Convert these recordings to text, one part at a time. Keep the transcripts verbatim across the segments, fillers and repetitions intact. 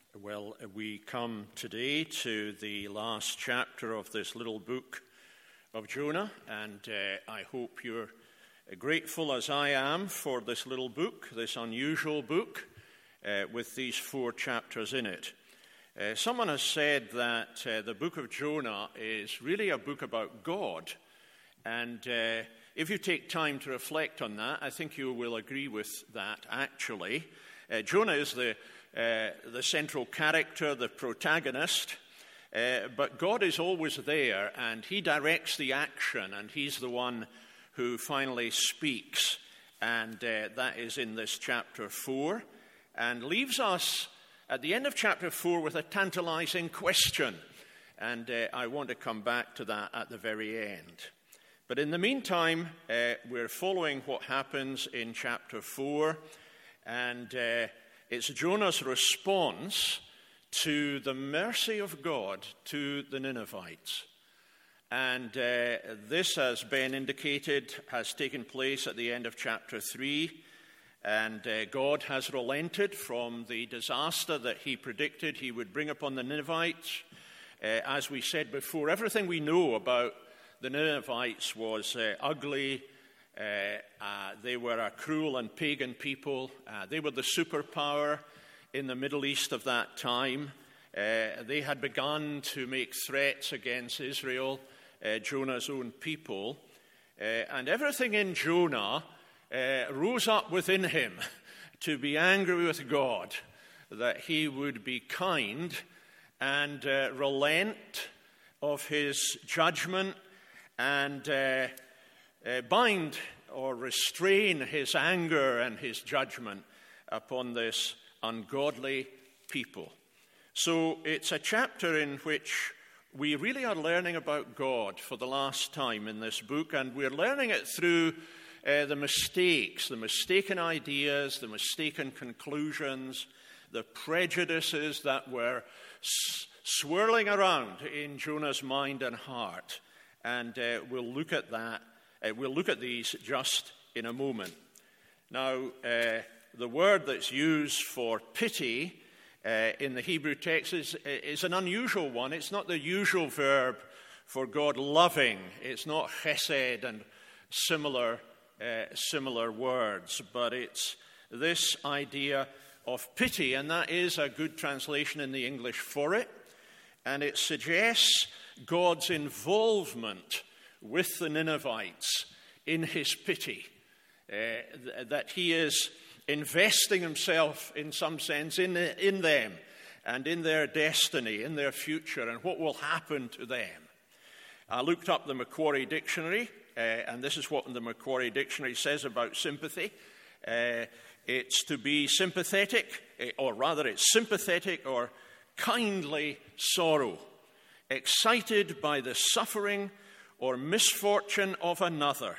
Well, we come today to the last chapter of this little book of Jonah, and uh, I hope you're grateful as I am for this little book, this unusual book uh, with these four chapters in it. Uh, someone has said that uh, the book of Jonah is really a book about God, and uh, if you take time to reflect on that, I think you will agree with that, actually. Uh, Jonah is the Uh, the central character, the protagonist, uh, but God is always there, and he directs the action, and he's the one who finally speaks, and uh, that is in this chapter four, and leaves us at the end of chapter four with a tantalizing question, and uh, I want to come back to that at the very end. But in the meantime, uh, we're following what happens in chapter four, and uh, it's Jonah's response to the mercy of God to the Ninevites. And uh, this, as Ben indicated, has taken place at the end of chapter three. And uh, God has relented from the disaster that he predicted he would bring upon the Ninevites. Uh, as we said before, everything we know about the Ninevites was uh, ugly. Uh, uh, they were a cruel and pagan people. Uh, they were the superpower in the Middle East of that time. Uh, they had begun to make threats against Israel, uh, Jonah's own people. Uh, and everything in Jonah uh, rose up within him to be angry with God, that he would be kind and uh, relent of his judgment and uh, Uh, bind or restrain his anger and his judgment upon this ungodly people. So it's a chapter in which we really are learning about God for the last time in this book, and we're learning it through uh, the mistakes, the mistaken ideas, the mistaken conclusions, the prejudices that were s- swirling around in Jonah's mind and heart. And uh, we'll look at that Uh, we'll look at these just in a moment. Now, uh, the word that's used for pity uh, in the Hebrew text is, is an unusual one. It's not the usual verb for God loving. It's not chesed and similar, uh, similar words, but it's this idea of pity, and that is a good translation in the English for it, and it suggests God's involvement with the Ninevites in his pity, uh, th- that he is investing himself in some sense in, in them and in their destiny, in their future, and what will happen to them. I looked up the Macquarie Dictionary, uh, and this is what the Macquarie Dictionary says about sympathy. Uh, it's to be sympathetic, or rather it's sympathetic or kindly sorrow, excited by the suffering or misfortune of another,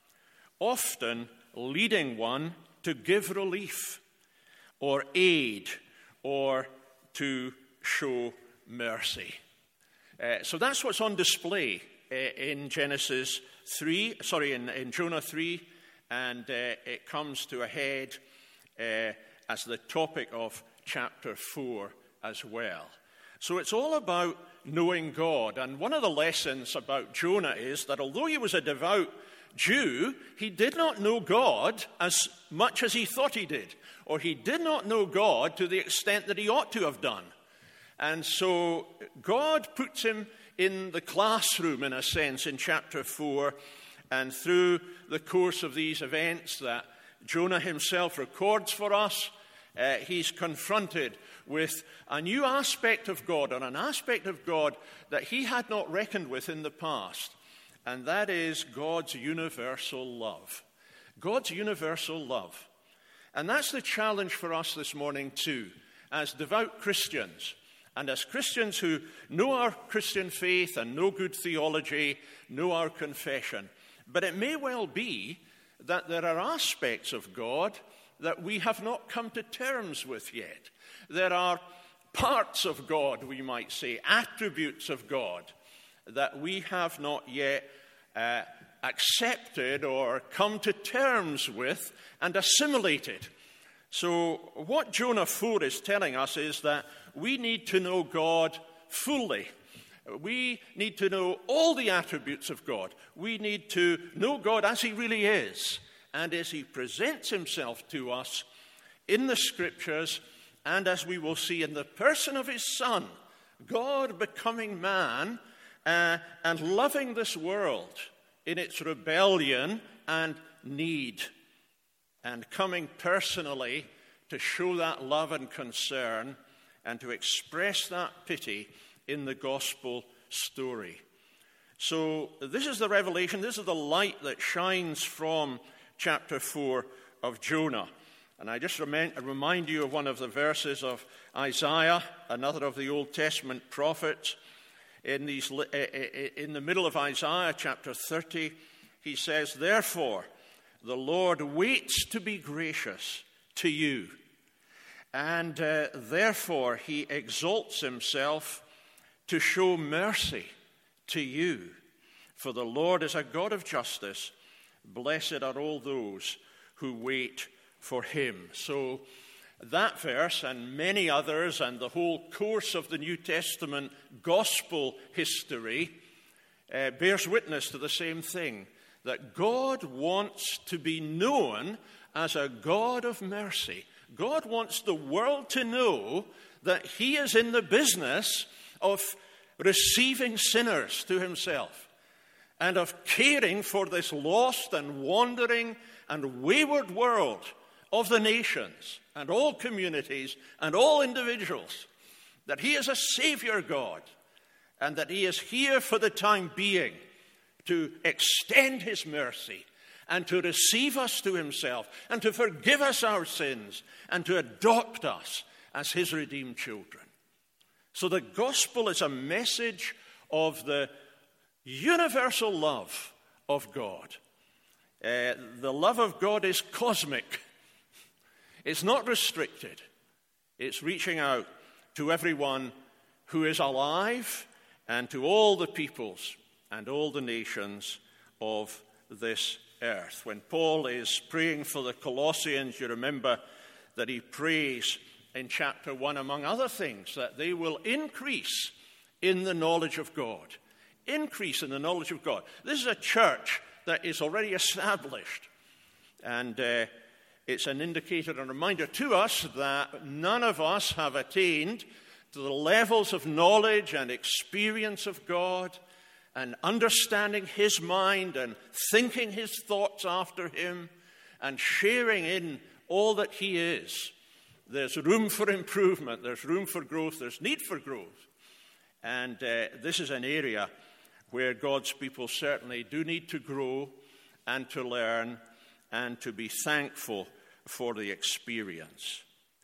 often leading one to give relief or aid or to show mercy. Uh, so that's what's on display uh, in Genesis three, sorry, in, in Jonah three, and uh, it comes to a head uh, as the topic of chapter four as well. So it's all about knowing God. And one of the lessons about Jonah is that although he was a devout Jew, he did not know God as much as he thought he did. Or he did not know God to the extent that he ought to have done. And so God puts him in the classroom, in a sense, in chapter four. And through the course of these events that Jonah himself records for us, Uh, he's confronted with a new aspect of God, or an aspect of God that he had not reckoned with in the past, and that is God's universal love. God's universal love. And that's the challenge for us this morning too, as devout Christians, and as Christians who know our Christian faith and know good theology, know our confession. But it may well be that there are aspects of God that we have not come to terms with yet. There are parts of God, we might say, attributes of God that we have not yet uh, accepted or come to terms with and assimilated. So what Jonah four is telling us is that we need to know God fully. We need to know all the attributes of God. We need to know God as he really is and as he presents himself to us in the Scriptures, and as we will see in the person of his Son, God becoming man uh, and loving this world in its rebellion and need, and coming personally to show that love and concern and to express that pity in the gospel story. So this is the revelation, this is the light that shines from chapter four of Jonah. And I just remind, remind you of one of the verses of Isaiah, another of the Old Testament prophets. In, these, in the middle of Isaiah chapter thirty, he says, "Therefore, the Lord waits to be gracious to you, and uh, therefore he exalts himself to show mercy to you. For the Lord is a God of justice. Blessed are all those who wait for him." So that verse and many others and the whole course of the New Testament gospel history uh, bears witness to the same thing, that God wants to be known as a God of mercy. God wants the world to know that he is in the business of receiving sinners to himself and of caring for this lost and wandering and wayward world of the nations and all communities and all individuals, that he is a Savior God and that he is here for the time being to extend his mercy and to receive us to himself and to forgive us our sins and to adopt us as his redeemed children. So the gospel is a message of the universal love of God. Uh, the love of God is cosmic. It's not restricted. It's reaching out to everyone who is alive and to all the peoples and all the nations of this earth. When Paul is praying for the Colossians, you remember that he prays in chapter one, among other things, that they will increase in the knowledge of God. Increase in the knowledge of God. This is a church that is already established. And uh, it's an indicator and reminder to us that none of us have attained to the levels of knowledge and experience of God and understanding his mind and thinking his thoughts after him and sharing in all that he is. There's room for improvement, there's room for growth, there's need for growth. And uh, this is an area where God's people certainly do need to grow and to learn and to be thankful for the experience.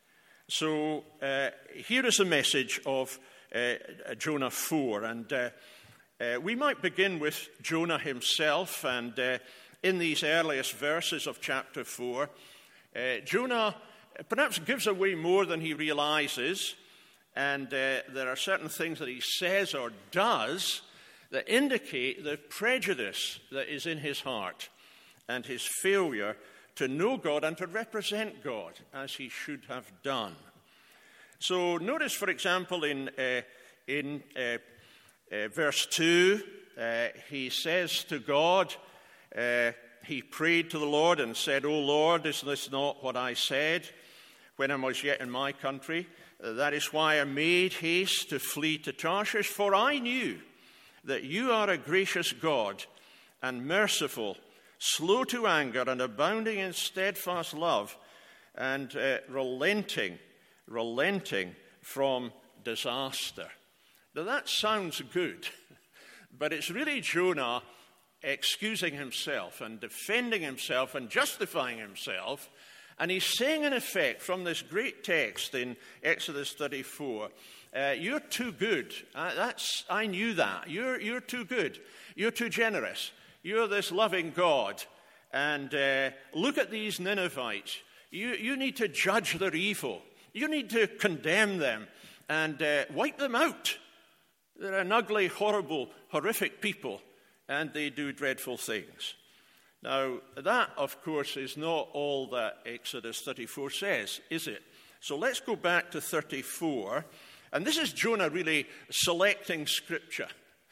So uh, here is a message of uh, Jonah four, and uh, uh, we might begin with Jonah himself. And uh, in these earliest verses of chapter four, uh, Jonah perhaps gives away more than he realizes, and uh, there are certain things that he says or does that indicate the prejudice that is in his heart and his failure to know God and to represent God as he should have done. So notice, for example, in, uh, in uh, uh, verse two, uh, he says to God, uh, he prayed to the Lord and said, "O Lord, is this not what I said when I was yet in my country? That is why I made haste to flee to Tarshish, for I knew that you are a gracious God and merciful, slow to anger and abounding in steadfast love, and uh, relenting, relenting from disaster." Now that sounds good, but it's really Jonah excusing himself and defending himself and justifying himself. And he's saying, in effect, from this great text in Exodus thirty-four, uh, you're too good. Uh, that's, I knew that. You're, you're too good. You're too generous. You're this loving God. And uh, look at these Ninevites. You, you need to judge their evil. You need to condemn them and uh, wipe them out. They're an ugly, horrible, horrific people, and they do dreadful things. Now, that, of course, is not all that Exodus thirty-four says, is it? So let's go back to thirty-four. And this is Jonah really selecting Scripture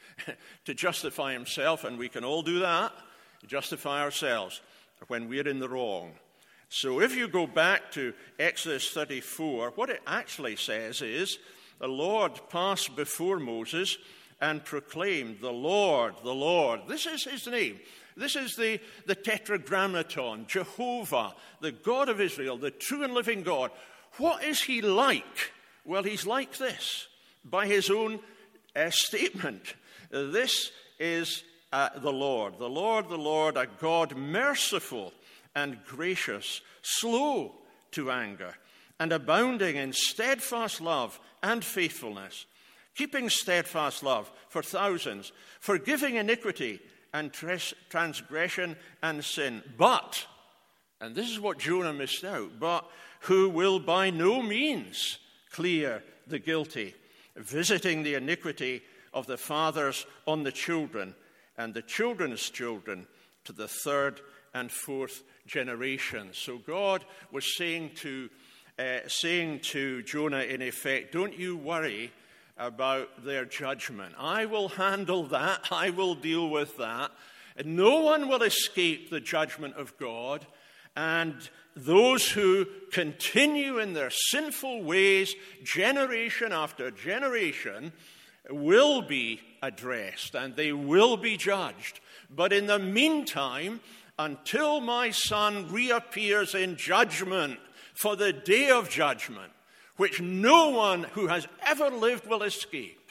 to justify himself, and we can all do that, justify ourselves when we're in the wrong. So if you go back to Exodus thirty-four, what it actually says is, the Lord passed before Moses and proclaimed, the Lord, the Lord. This is his name. This is the, the tetragrammaton, Jehovah, the God of Israel, the true and living God. What is he like? Well, he's like this, by his own uh, statement. This is uh, the Lord, the Lord, the Lord, a God merciful and gracious, slow to anger, and abounding in steadfast love and faithfulness, keeping steadfast love for thousands, forgiving iniquity and transgression and sin. But, and this is what Jonah missed out, but who will by no means clear the guilty, visiting the iniquity of the fathers on the children and the children's children to the third and fourth generation. So God was saying to uh, saying to Jonah, in effect, don't you worry about their judgment. I will handle that. I will deal with that. And no one will escape the judgment of God. And those who continue in their sinful ways, generation after generation, will be addressed and they will be judged. But in the meantime, until my Son reappears in judgment for the day of judgment, which no one who has ever lived will escape,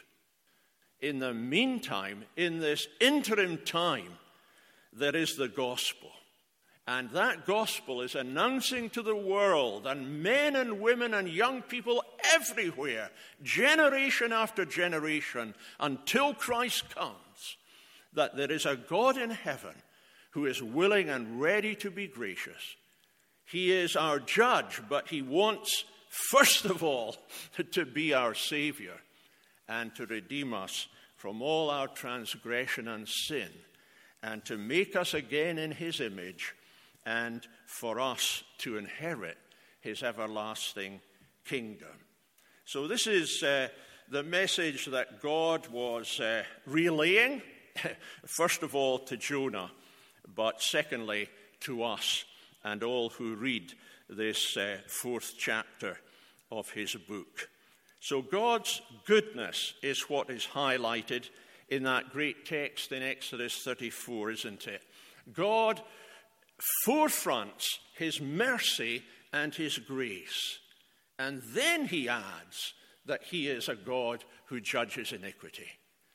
in the meantime, in this interim time, there is the gospel. And that gospel is announcing to the world, and men and women and young people everywhere, generation after generation, until Christ comes, that there is a God in heaven who is willing and ready to be gracious. He is our judge, but he wants, first of all, to be our Savior and to redeem us from all our transgression and sin, and to make us again in his image, and for us to inherit his everlasting kingdom. So this is uh, the message that God was uh, relaying, first of all to Jonah, but secondly to us and all who read this uh, fourth chapter of his book. So God's goodness is what is highlighted in that great text in Exodus thirty-four, isn't it? God forefronts his mercy and his grace. And then he adds that he is a God who judges iniquity.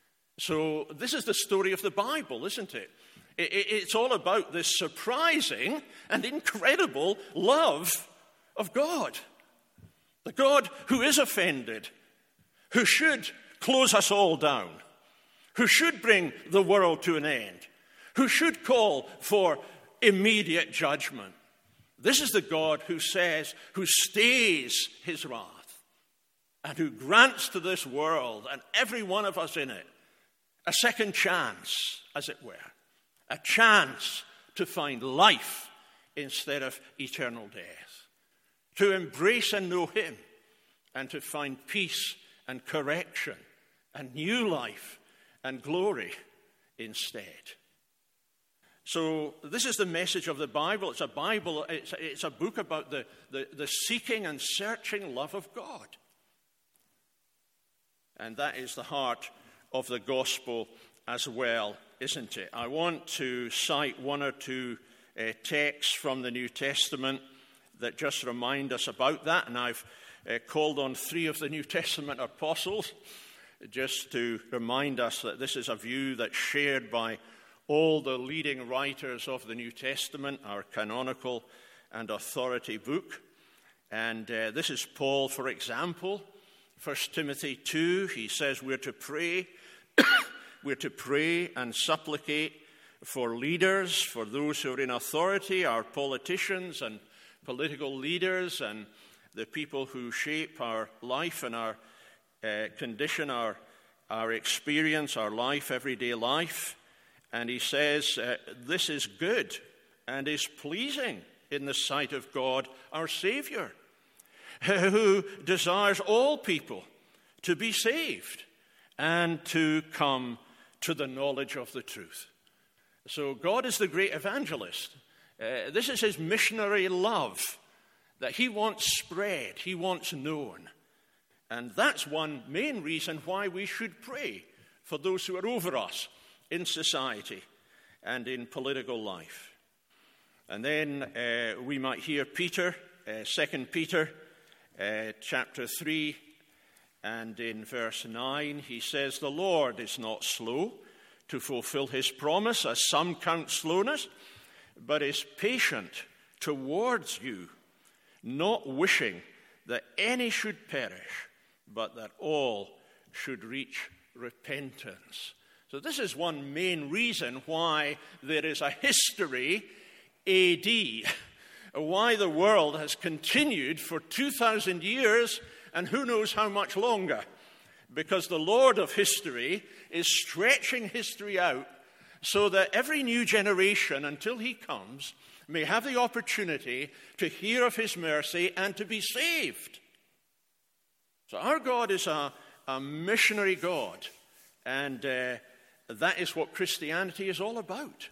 So this is the story of the Bible, isn't it? It's all about this surprising and incredible love of God. The God who is offended, who should close us all down, who should bring the world to an end, who should call for immediate judgment. This is the God who says, who stays his wrath, and who grants to this world and every one of us in it a second chance, as it were, a chance to find life instead of eternal death, to embrace and know him, and to find peace and correction and new life and glory instead. So this is the message of the Bible. It's a Bible, it's a, it's a book about the, the, the seeking and searching love of God. And that is the heart of the gospel as well, isn't it? I want to cite one or two uh, texts from the New Testament that just remind us about that. And I've uh, called on three of the New Testament apostles just to remind us that this is a view that's shared by all the leading writers of the New Testament, our canonical and authority book. And uh, this is Paul, for example. First Timothy two, he says we're to pray, we're to pray and supplicate for leaders, for those who are in authority, our politicians and political leaders and the people who shape our life and our uh, condition, our, our experience, our life, everyday life. And he says, uh, this is good. and is pleasing in the sight of God, our Savior, who desires all people to be saved and to come to the knowledge of the truth. So God is the great evangelist. Uh, this is his missionary love that he wants spread, he wants known. And that's one main reason why we should pray for those who are over us in society and in political life. And then uh, we might hear Peter, uh, Second Peter, uh, chapter three, and in verse nine, he says, "The Lord is not slow to fulfill his promise, as some count slowness, but is patient towards you, not wishing that any should perish, but that all should reach repentance." So this is one main reason why there is a history A D, why the world has continued for two thousand years and who knows how much longer, because the Lord of history is stretching history out so that every new generation, until he comes, may have the opportunity to hear of his mercy and to be saved. So our God is a, a missionary God, and uh, that is what Christianity is all about.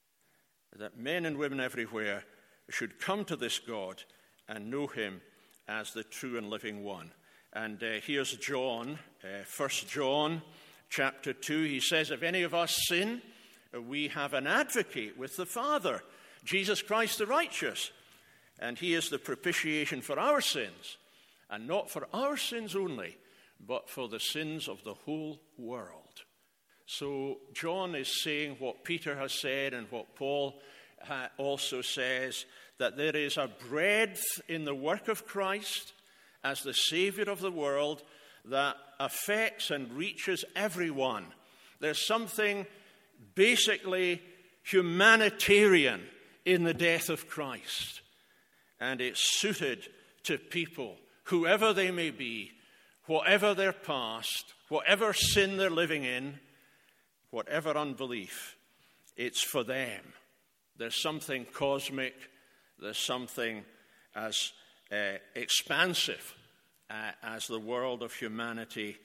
That men and women everywhere should come to this God and know him as the true and living one. And uh, here's John, uh, First John chapter two. He says, "If any of us sin, we have an advocate with the Father, Jesus Christ the righteous. And he is the propitiation for our sins, and not for our sins only, but for the sins of the whole world." So John is saying what Peter has said and what Paul also says, that there is a breadth in the work of Christ as the Savior of the world that affects and reaches everyone. There's something basically humanitarian in the death of Christ, and it's suited to people, whoever they may be, whatever their past, whatever sin they're living in, whatever unbelief, it's for them. There's something cosmic, there's something as uh, expansive uh, as the world of humanity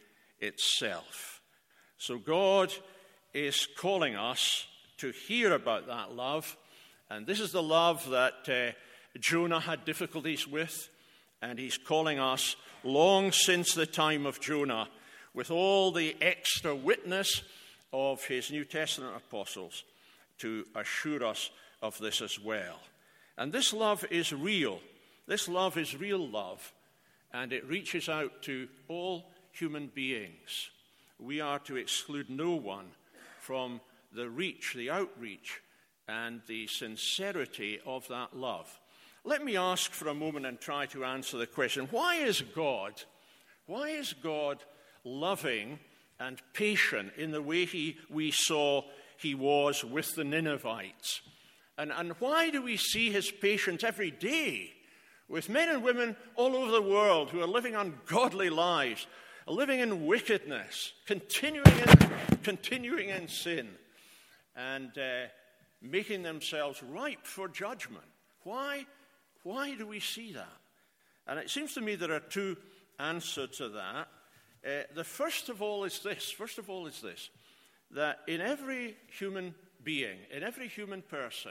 itself. So God is calling us to hear about that love, and this is the love that uh, Jonah had difficulties with, and he's calling us long since the time of Jonah, with all the extra witness of his New Testament apostles, to assure us of this as well. And this love is real. This love is real love, and it reaches out to all human beings. We are to exclude no one from the reach, the outreach, and the sincerity of that love. Let me ask for a moment and try to answer the question, why is God, why is God loving and patient in the way he, we saw he was with the Ninevites? And, and why do we see his patience every day with men and women all over the world who are living ungodly lives, living in wickedness, continuing in, continuing in sin, and uh, making themselves ripe for judgment? Why, why do we see that? And it seems to me there are two answers to that. Uh, the first of all is this, first of all is this, that in every human being, in every human person,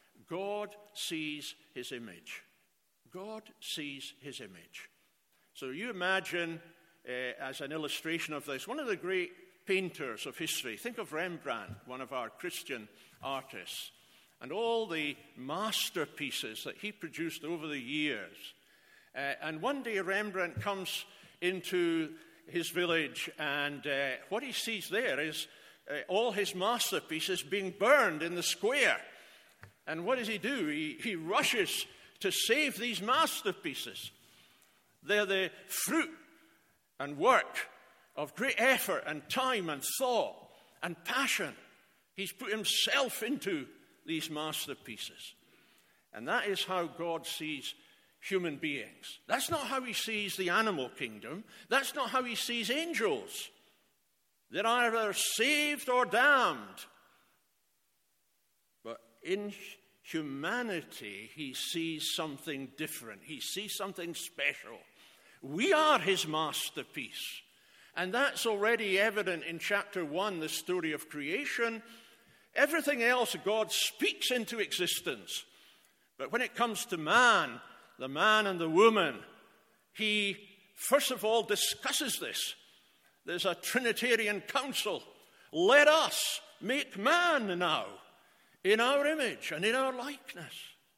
God sees his image. God sees his image. So you imagine, uh, as an illustration of this, one of the great painters of history, think of Rembrandt, one of our Christian artists, and all the masterpieces that he produced over the years. Uh, and one day Rembrandt comes into his village, and uh, what he sees there is uh, all his masterpieces being burned in the square. And what does he do? He, he rushes to save these masterpieces. They're the fruit and work of great effort and time and thought and passion. He's put himself into these masterpieces. And that is how God sees human beings. That's not how he sees the animal kingdom. That's not how he sees angels. They're either saved or damned. But in humanity, he sees something different. He sees something special. We are his masterpiece. And that's already evident in chapter one, the story of creation. Everything else God speaks into existence. But when it comes to man, the man and the woman, he first of all discusses this. There's a Trinitarian council. Let us make man now in our image and in our likeness.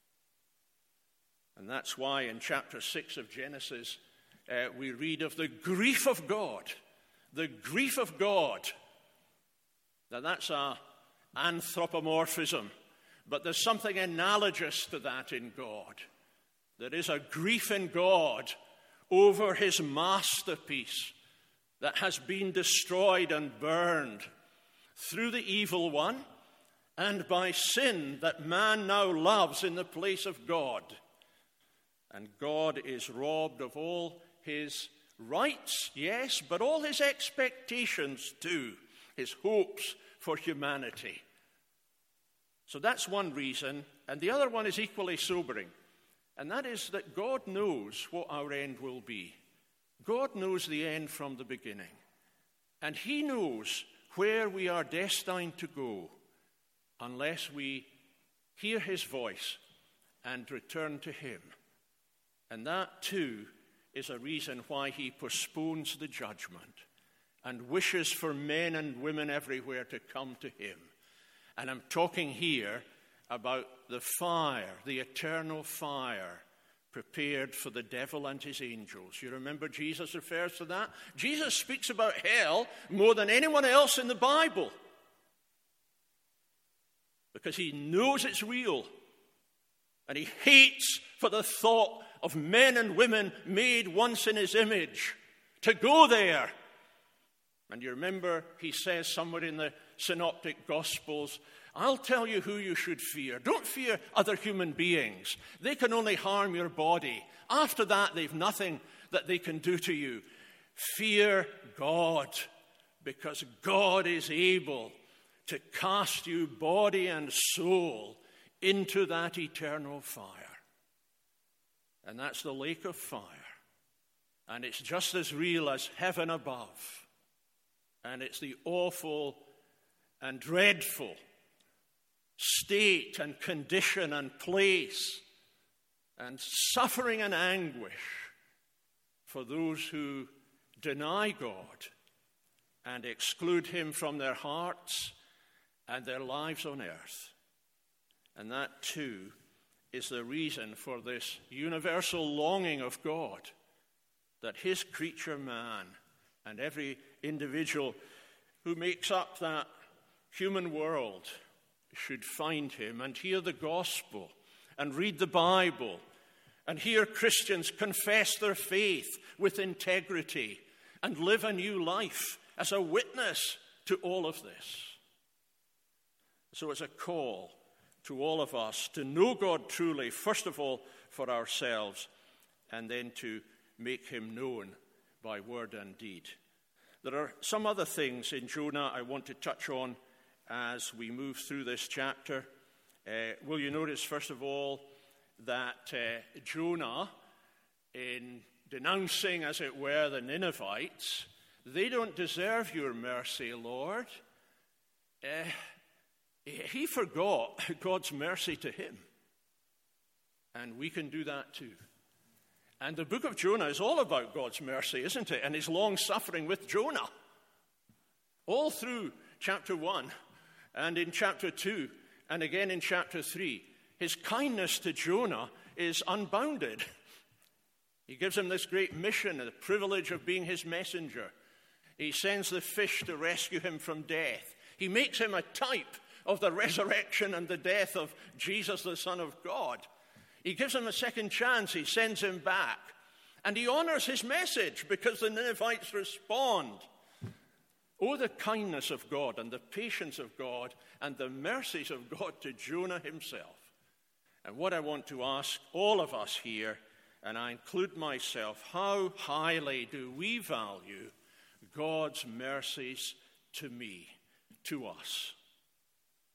And that's why in chapter six of Genesis, uh, we read of the grief of God. The grief of God. Now that's a anthropomorphism, but there's something analogous to that in God. There is a grief in God over his masterpiece that has been destroyed and burned through the evil one and by sin that man now loves in the place of God. And God is robbed of all his rights, yes, but all his expectations too, his hopes for humanity. So that's one reason, and the other one is equally sobering, and that is that God knows what our end will be. God knows the end from the beginning, and he knows where we are destined to go unless we hear his voice and return to him. And that too is a reason why he postpones the judgment and wishes for men and women everywhere to come to him. And I'm talking here about the fire, the eternal fire prepared for the devil and his angels. You remember Jesus refers to that? Jesus speaks about hell more than anyone else in the Bible because he knows it's real and he hates for the thought of men and women made once in his image to go there. And you remember he says somewhere in the Synoptic Gospels, I'll tell you who you should fear. Don't fear other human beings. They can only harm your body. After that, they've nothing that they can do to you. Fear God, because God is able to cast you body and soul into that eternal fire. And that's the lake of fire. And it's just as real as heaven above. And it's the awful and dreadful state and condition and place and suffering and anguish for those who deny God and exclude him from their hearts and their lives on earth. And that too is the reason for this universal longing of God that his creature man and every individual who makes up that human world should find him and hear the gospel and read the Bible and hear Christians confess their faith with integrity and live a new life as a witness to all of this. So it's a call to all of us to know God truly, first of all for ourselves, and then to make him known by word and deed. There are some other things in Jonah I want to touch on as we move through this chapter. Uh, will you notice, first of all, that uh, Jonah, in denouncing, as it were, the Ninevites, they don't deserve your mercy, Lord. Uh, he forgot God's mercy to him. And we can do that too. And the book of Jonah is all about God's mercy, isn't it? And his long suffering with Jonah. All through chapter one and in chapter two and again in chapter three. His kindness to Jonah is unbounded. He gives him this great mission and the privilege of being his messenger. He sends the fish to rescue him from death. He makes him a type of the resurrection and the death of Jesus, the Son of God. He gives him a second chance. He sends him back. And he honors his message because the Ninevites respond. Oh, the kindness of God and the patience of God and the mercies of God to Jonah himself. And what I want to ask all of us here, and I include myself, how highly do we value God's mercies to me, to us?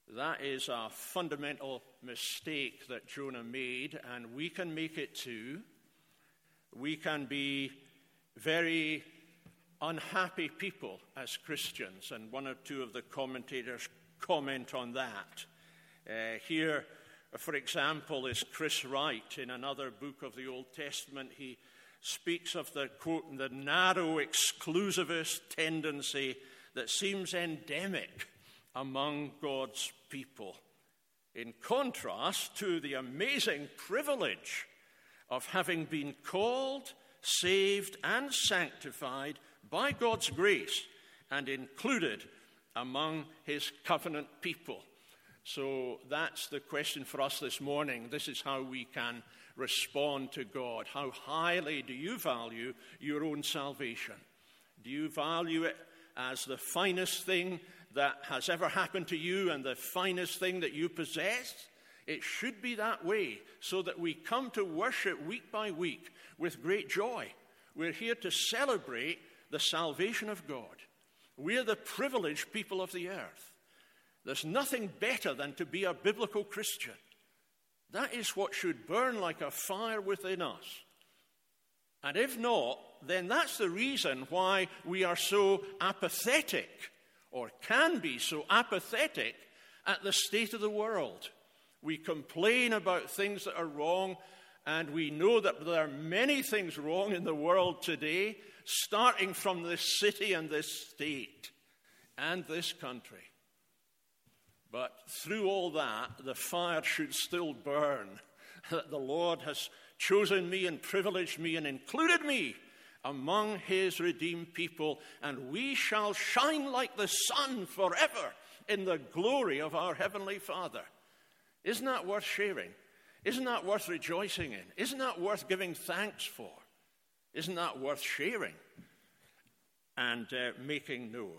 That is a fundamental mistake that Jonah made, and we can make it too. We can be very unhappy people as Christians, and one or two of the commentators comment on that. Uh, here, for example, is Chris Wright in another book of the Old Testament. He speaks of the, quote, the narrow exclusivist tendency that seems endemic among God's people, in contrast to the amazing privilege of having been called, saved, and sanctified by God's grace and included among his covenant people. So that's the question for us this morning. This is how we can respond to God. How highly do you value your own salvation? Do you value it as the finest thing that has ever happened to you and the finest thing that you possess? It should be that way, so that we come to worship week by week with great joy. We're here to celebrate the salvation of God. We're the privileged people of the earth. There's nothing better than to be a biblical Christian. That is what should burn like a fire within us. And if not, then that's the reason why we are so apathetic, or can be so apathetic, at the state of the world. We complain about things that are wrong, and we know that there are many things wrong in the world today, starting from this city and this state and this country. But through all that, the fire should still burn, that the Lord has chosen me and privileged me and included me among his redeemed people, and we shall shine like the sun forever in the glory of our Heavenly Father. Isn't that worth sharing? Isn't that worth rejoicing in? Isn't that worth giving thanks for? Isn't that worth sharing and uh, making known?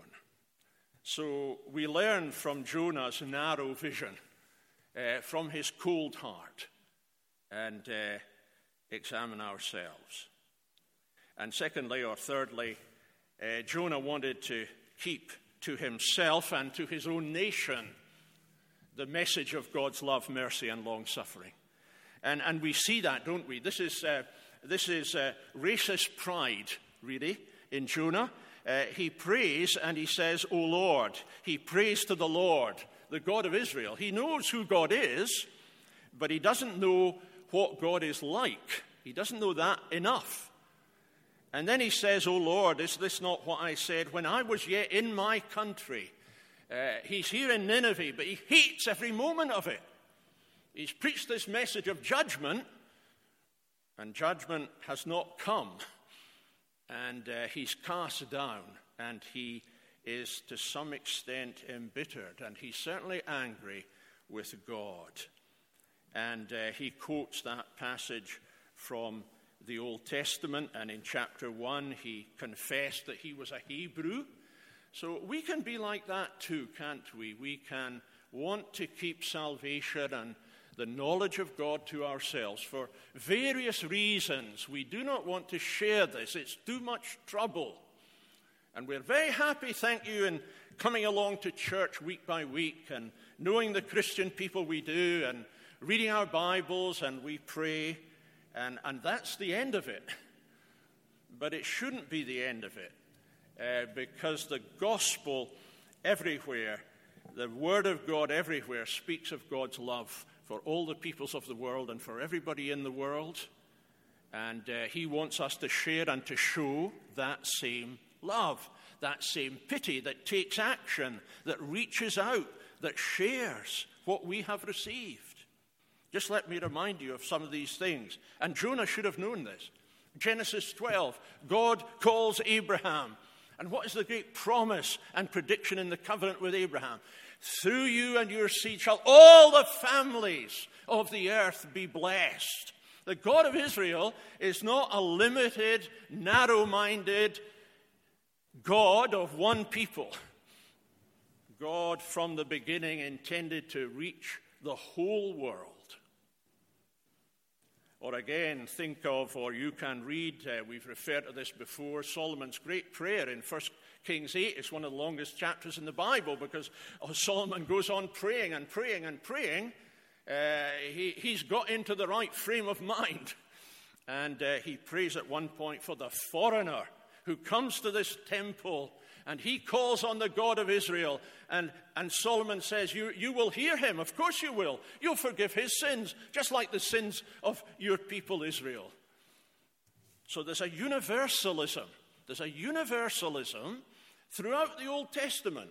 So we learn from Jonah's narrow vision, uh, from his cold heart, and uh, examine ourselves. And secondly, or thirdly, uh, Jonah wanted to keep to himself and to his own nation the message of God's love, mercy, and long-suffering. And, and we see that, don't we? This is, uh, this is uh, racist pride, really, in Jonah. Uh, he prays and he says, "O Lord." He prays to the Lord, the God of Israel. He knows who God is, but he doesn't know what God is like. He doesn't know that enough. And then he says, "O Lord, is this not what I said when I was yet in my country?" Uh, he's here in Nineveh, but he hates every moment of it. He's preached this message of judgment, and judgment has not come. And uh, he's cast down, and he is to some extent embittered, and he's certainly angry with God. And uh, he quotes that passage from the Old Testament, and in chapter one he confessed that he was a Hebrew. So we can be like that too, can't we? We can want to keep salvation and the knowledge of God to ourselves for various reasons. We do not want to share this. It's too much trouble. And we're very happy, thank you, in coming along to church week by week and knowing the Christian people we do and reading our Bibles, and we pray, and, and that's the end of it. But it shouldn't be the end of it. Uh, because the gospel everywhere, the word of God everywhere, speaks of God's love for all the peoples of the world and for everybody in the world. And uh, he wants us to share and to show that same love, that same pity that takes action, that reaches out, that shares what we have received. Just let me remind you of some of these things. And Jonah should have known this. Genesis twelve, God calls Abraham. And what is the great promise and prediction in the covenant with Abraham? Through you and your seed shall all the families of the earth be blessed. The God of Israel is not a limited, narrow-minded God of one people. God from the beginning intended to reach the whole world. Or again, think of, or you can read, uh, we've referred to this before, Solomon's great prayer in First Kings eight. It's one of the longest chapters in the Bible because oh, Solomon goes on praying and praying and praying. Uh, he, he's got into the right frame of mind. And uh, he prays at one point for the foreigner who comes to this temple, and he calls on the God of Israel. And, and Solomon says, you, you will hear him. Of course you will. You'll forgive his sins, just like the sins of your people Israel. So there's a universalism. There's a universalism throughout the Old Testament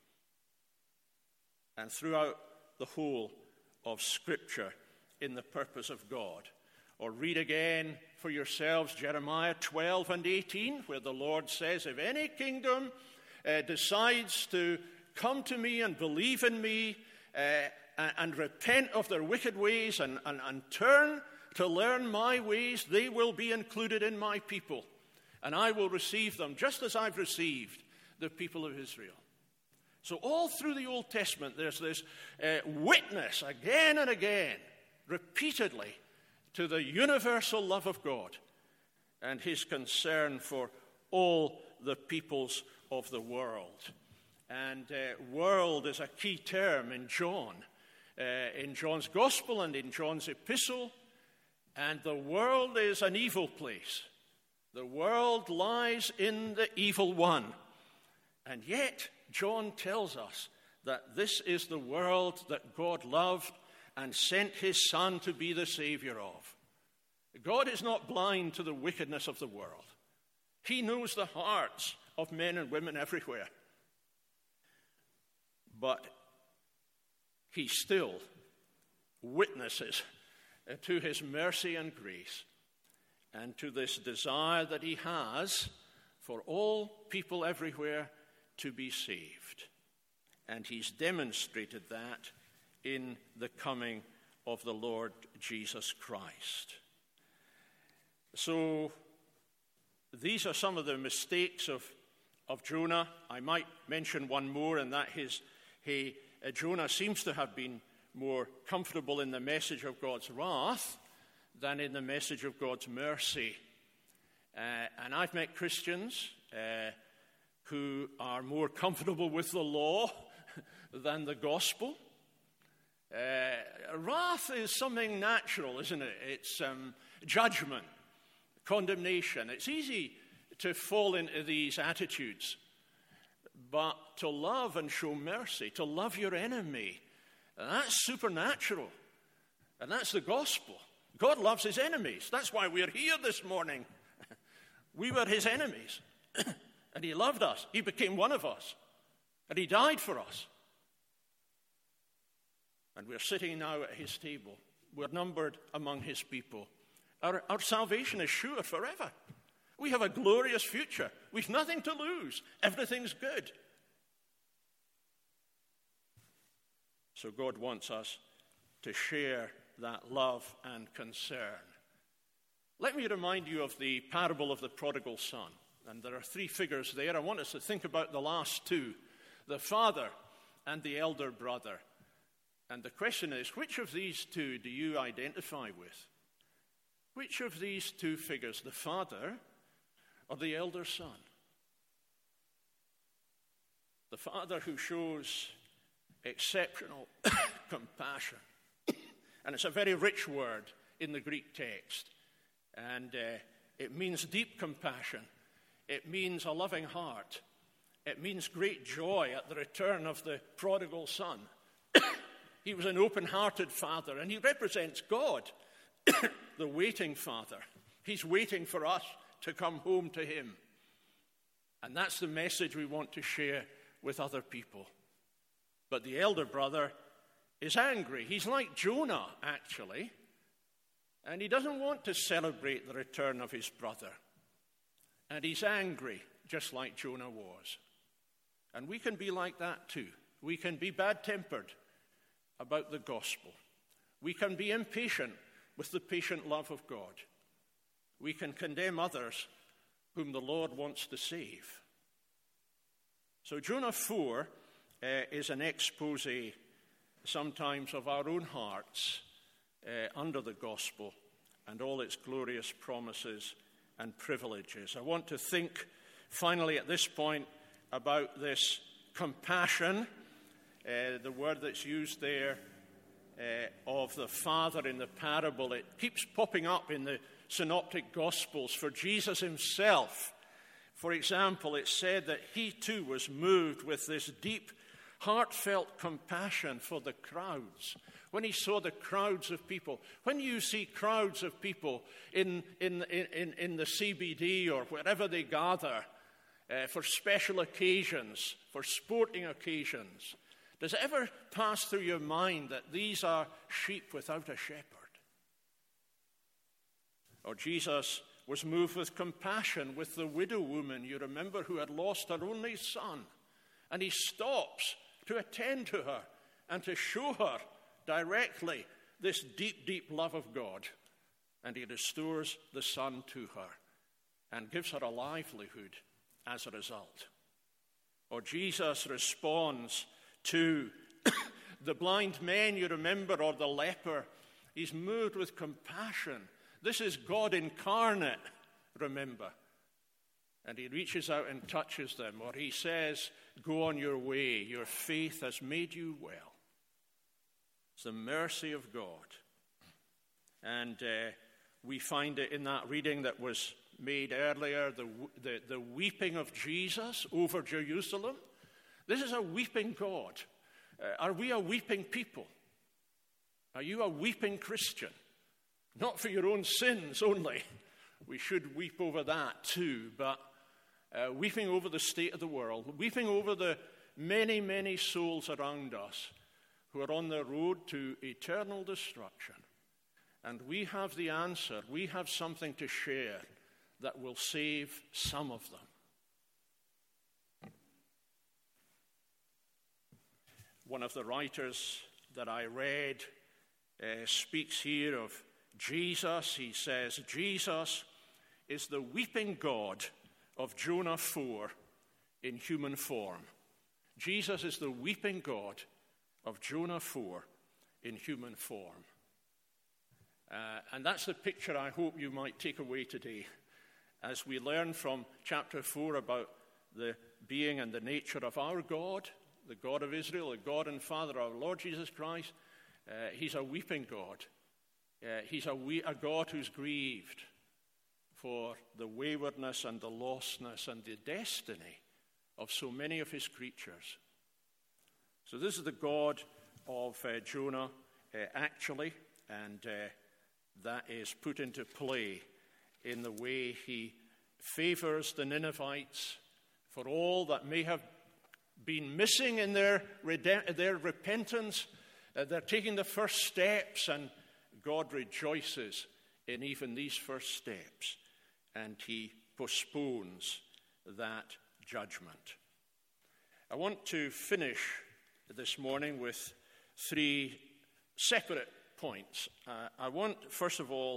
and throughout the whole of Scripture in the purpose of God. Or read again for yourselves Jeremiah twelve and eighteen, where the Lord says, if any kingdom uh, decides to come to me and believe in me uh, and, and repent of their wicked ways and, and, and turn to learn my ways, they will be included in my people. And I will receive them just as I've received the people of Israel. So all through the Old Testament, there's this uh, witness again and again, repeatedly, to the universal love of God and his concern for all the peoples of the world. And uh, world is a key term in John, uh, in John's Gospel and in John's Epistle. And the world is an evil place. The world lies in the evil one. And yet, John tells us that this is the world that God loved and sent his Son to be the Savior of. God is not blind to the wickedness of the world. He knows the hearts of men and women everywhere. But he still witnesses to his mercy and grace and to this desire that he has for all people everywhere to be saved. And he's demonstrated that in the coming of the Lord Jesus Christ. So these are some of the mistakes of, of Jonah. I might mention one more, and that is he, uh, Jonah seems to have been more comfortable in the message of God's wrath than in the message of God's mercy. Uh, and I've met Christians uh, who are more comfortable with the law than the gospel. Uh, wrath is something natural, isn't it? It's um, judgment, condemnation. It's easy to fall into these attitudes. But to love and show mercy, to love your enemy, that's supernatural. And that's the gospel. God loves his enemies. That's why we're here this morning. We were his enemies. And he loved us. He became one of us. And he died for us. And we're sitting now at his table. We're numbered among his people. Our, our salvation is sure forever. We have a glorious future. We've nothing to lose. Everything's good. So God wants us to share that love and concern. Let me remind you of the parable of the prodigal son. And there are three figures there. I want us to think about the last two, the father and the elder brother. And the question is, which of these two do you identify with? Which of these two figures, the father or the elder son? The father who shows exceptional compassion. And it's a very rich word in the Greek text. And uh, it means deep compassion. It means a loving heart. It means great joy at the return of the prodigal son. He was an open-hearted father, and he represents God, the waiting father. He's waiting for us to come home to him. And that's the message we want to share with other people. But the elder brother is angry. He's like Jonah, actually. And he doesn't want to celebrate the return of his brother. And he's angry, just like Jonah was. And we can be like that too. We can be bad-tempered about the gospel. We can be impatient with the patient love of God. We can condemn others whom the Lord wants to save. So Jonah four uh, is an expose sometimes of our own hearts uh, under the gospel and all its glorious promises and privileges. I want to think finally at this point about this compassion, uh, the word that's used there uh, of the Father in the parable. It keeps popping up in the Synoptic Gospels for Jesus himself. For example, it said that he too was moved with this deep, heartfelt compassion for the crowds. When he saw the crowds of people, when you see crowds of people in, in, in, in the C B D or wherever they gather uh, for special occasions, for sporting occasions, does it ever pass through your mind that these are sheep without a shepherd? Or Jesus was moved with compassion with the widow woman, you remember, who had lost her only son. And he stops to attend to her and to show her directly this deep, deep love of God. And he restores the son to her and gives her a livelihood as a result. Or Jesus responds to the blind man, you remember, or the leper. He's moved with compassion. This is God incarnate, remember. And he reaches out and touches them, or he says, go on your way, your faith has made you well. It's the mercy of God. And uh, we find it in that reading that was made earlier, the, the, the weeping of Jesus over Jerusalem. This is a weeping God. Uh, are we a weeping people? Are you a weeping Christian? Not for your own sins only. We should weep over that too, but uh, weeping over the state of the world, weeping over the many, many souls around us who are on the road to eternal destruction. And we have the answer. We have something to share that will save some of them. One of the writers that I read uh, speaks here of Jesus. He says, Jesus is the weeping God of Jonah four in human form. Jesus is the weeping God of Jonah four in human form. Uh, and that's the picture I hope you might take away today as we learn from chapter four about the being and the nature of our God, the God of Israel, the God and Father of our Lord Jesus Christ. Uh, he's a weeping God. Uh, he's a, we- a God who's grieved for the waywardness and the lostness and the destiny of so many of his creatures. So this is the God of uh, Jonah, uh, actually, and uh, that is put into play in the way he favors the Ninevites for all that may have been missing in their, rede- their repentance. Uh, they're taking the first steps, and God rejoices in even these first steps, and he postpones that judgment. I want to finish this morning with three separate points. Uh, I want, first of all,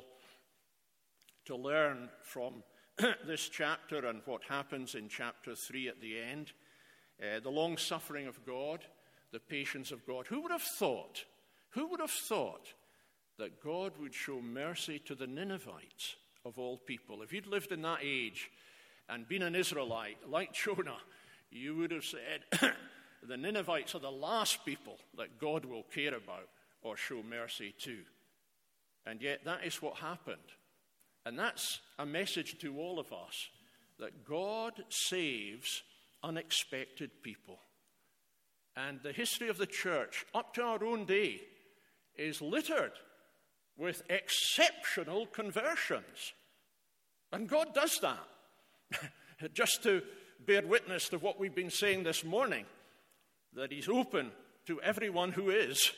to learn from this chapter and what happens in chapter three at the end, uh, the long-suffering of God, the patience of God. Who would have thought, who would have thought that God would show mercy to the Ninevites of all people? If you'd lived in that age and been an Israelite like Jonah, you would have said, the Ninevites are the last people that God will care about or show mercy to. And yet that is what happened. And that's a message to all of us, that God saves unexpected people. And the history of the church up to our own day is littered with exceptional conversions. And God does that. Just to bear witness to what we've been saying this morning, that he's open to everyone who is.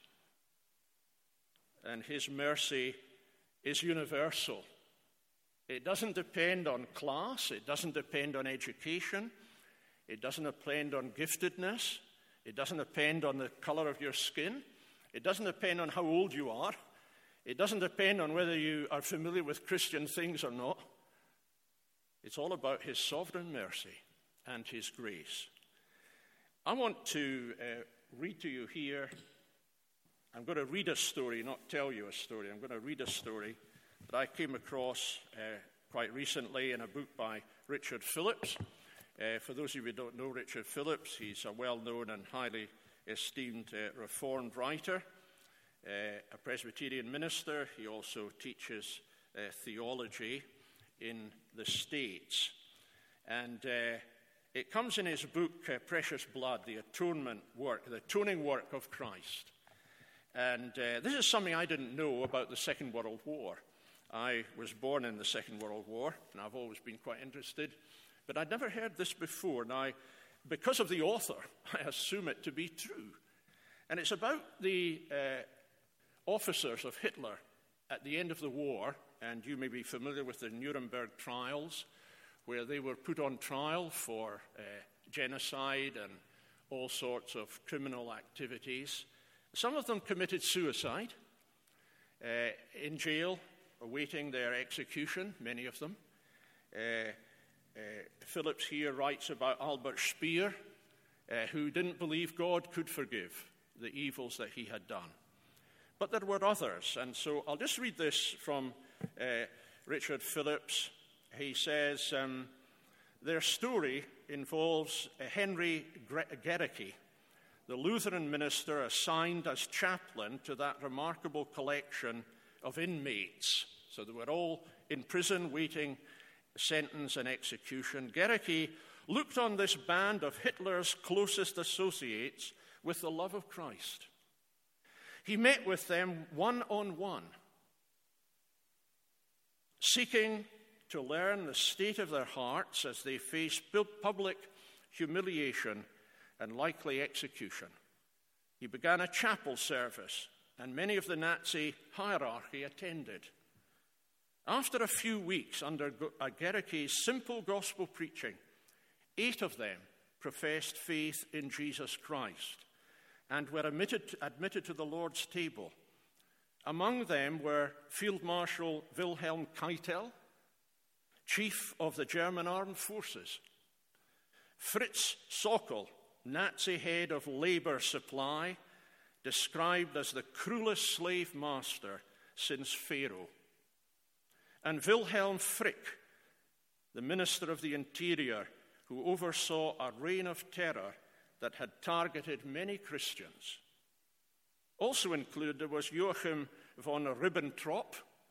And his mercy is universal. It doesn't depend on class. It doesn't depend on education. It doesn't depend on giftedness. It doesn't depend on the color of your skin. It doesn't depend on how old you are. It doesn't depend on whether you are familiar with Christian things or not. It's all about his sovereign mercy and his grace. I want to uh, read to you here. I'm going to read a story, not tell you a story. I'm going to read a story that that I came across uh, quite recently in a book by Richard Phillips. Uh, for those of you who don't know Richard Phillips, he's a well-known and highly esteemed uh, Reformed writer, uh, a Presbyterian minister. He also teaches uh, theology in the States. And uh, it comes in his book, uh, Precious Blood, the atonement work, the atoning work of Christ. And uh, this is something I didn't know about the Second World War. I was born in the Second World War, and I've always been quite interested. But I'd never heard this before. Now, because of the author, I assume it to be true. And it's about the uh, officers of Hitler at the end of the war, and you may be familiar with the Nuremberg trials, where they were put on trial for uh, genocide and all sorts of criminal activities. Some of them committed suicide uh, in jail, awaiting their execution, many of them. Uh, uh, Phillips here writes about Albert Speer, uh, who didn't believe God could forgive the evils that he had done. But there were others, and so I'll just read this from uh, Richard Phillips. He says, um, their story involves Henry Gerecke, the Lutheran minister assigned as chaplain to that remarkable collection of inmates. So they were all in prison waiting sentence and execution. Gerecke looked on this band of Hitler's closest associates with the love of Christ. He met with them one-on-one, seeking to learn the state of their hearts as they faced public humiliation and likely execution. He began a chapel service, and many of the Nazi hierarchy attended. After a few weeks under Gerecke's simple gospel preaching, eight of them professed faith in Jesus Christ and were admitted, admitted to the Lord's table. Among them were Field Marshal Wilhelm Keitel, chief of the German armed forces, Fritz Sokol, Nazi head of labor supply, described as the cruelest slave master since Pharaoh, and Wilhelm Frick, the Minister of the Interior, who oversaw a reign of terror that had targeted many Christians. Also included was Joachim von Ribbentrop,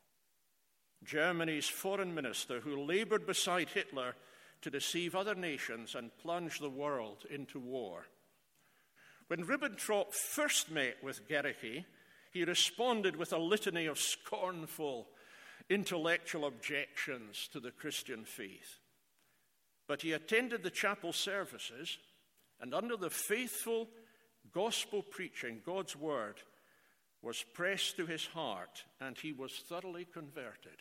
Germany's foreign minister, who labored beside Hitler to deceive other nations and plunge the world into war. When Ribbentrop first met with Gerecke, he responded with a litany of scornful intellectual objections to the Christian faith. But he attended the chapel services, and under the faithful gospel preaching, God's word was pressed to his heart, and he was thoroughly converted.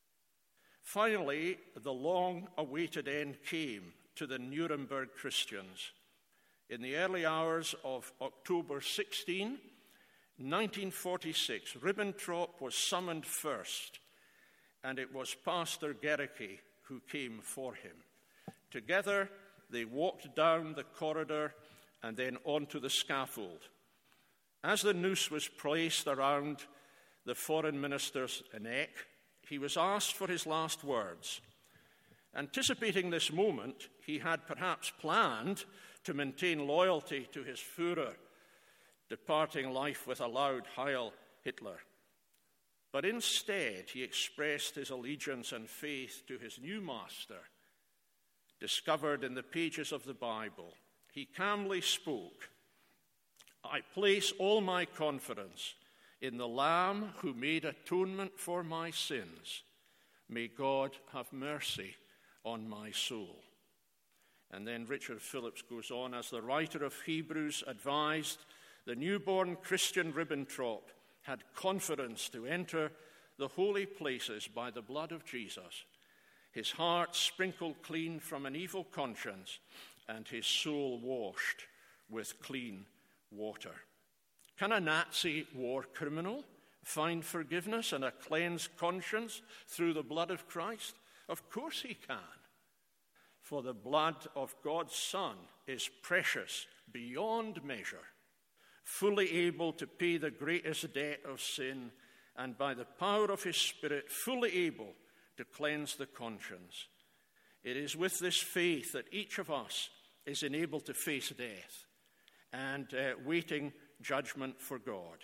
Finally, the long-awaited end came to the Nuremberg Christians. In the early hours of October sixteenth, nineteen forty-six, Ribbentrop was summoned first, and it was Pastor Gerecke who came for him. Together, they walked down the corridor and then onto the scaffold. As the noose was placed around the foreign minister's neck, he was asked for his last words. Anticipating this moment, he had perhaps planned to maintain loyalty to his Führer, departing life with a loud Heil Hitler. But instead, he expressed his allegiance and faith to his new master, discovered in the pages of the Bible. He calmly spoke, "I place all my confidence in the Lamb who made atonement for my sins. May God have mercy on my soul." And then Richard Phillips goes on, as the writer of Hebrews advised, the newborn Christian Ribbentrop had confidence to enter the holy places by the blood of Jesus, his heart sprinkled clean from an evil conscience, and his soul washed with clean water. Can a Nazi war criminal find forgiveness and a cleansed conscience through the blood of Christ? Of course he can. For the blood of God's Son is precious beyond measure, fully able to pay the greatest debt of sin and by the power of his Spirit fully able to cleanse the conscience. It is with this faith that each of us is enabled to face death and uh, waiting judgment for God.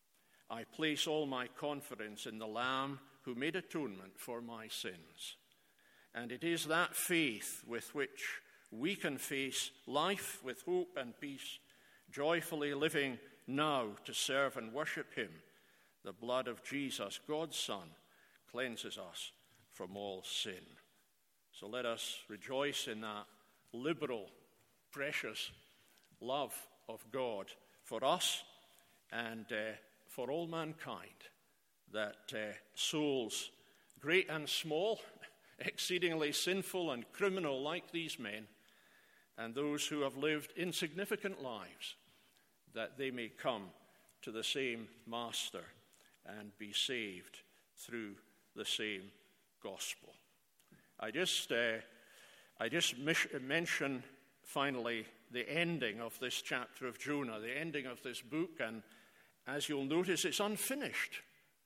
I place all my confidence in the Lamb who made atonement for my sins. And it is that faith with which we can face life with hope and peace, joyfully living now to serve and worship him. The blood of Jesus, God's Son, cleanses us from all sin. So let us rejoice in that liberal, precious love of God for us and uh, for all mankind, that uh, souls, great and small, exceedingly sinful and criminal like these men, and those who have lived insignificant lives, that they may come to the same Master and be saved through the same gospel. I just, uh, I just mis- mention finally the ending of this chapter of Jonah, the ending of this book, and as you'll notice, it's unfinished.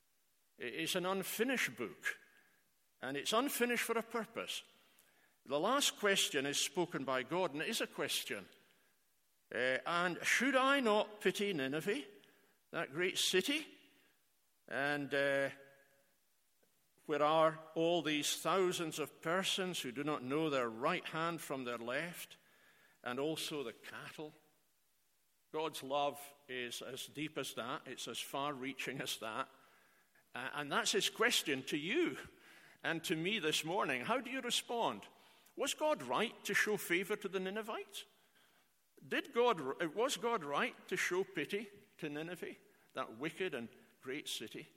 It's an unfinished book, and it's unfinished for a purpose. The last question is spoken by God, and it is a question. Uh, and should I not pity Nineveh, that great city? And uh, where are all these thousands of persons who do not know their right hand from their left, and also the cattle? God's love is as deep as that. It's as far-reaching as that. Uh, and that's his question to you and to me this morning. How do you respond? Was God right to show favor to the Ninevites? Did God, was God right to show pity to Nineveh, that wicked and great city?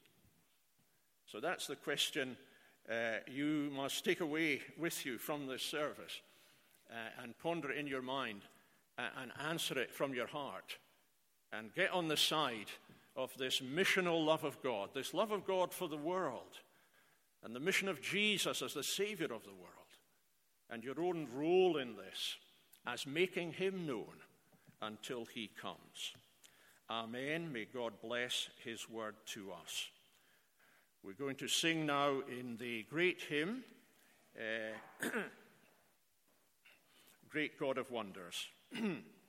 So that's the question uh, you must take away with you from this service uh, and ponder it in your mind uh, and answer it from your heart and get on the side of this missional love of God, this love of God for the world and the mission of Jesus as the Savior of the world and your own role in this as making him known until he comes. Amen. May God bless his word to us. We're going to sing now in the great hymn, uh, Great God of Wonders.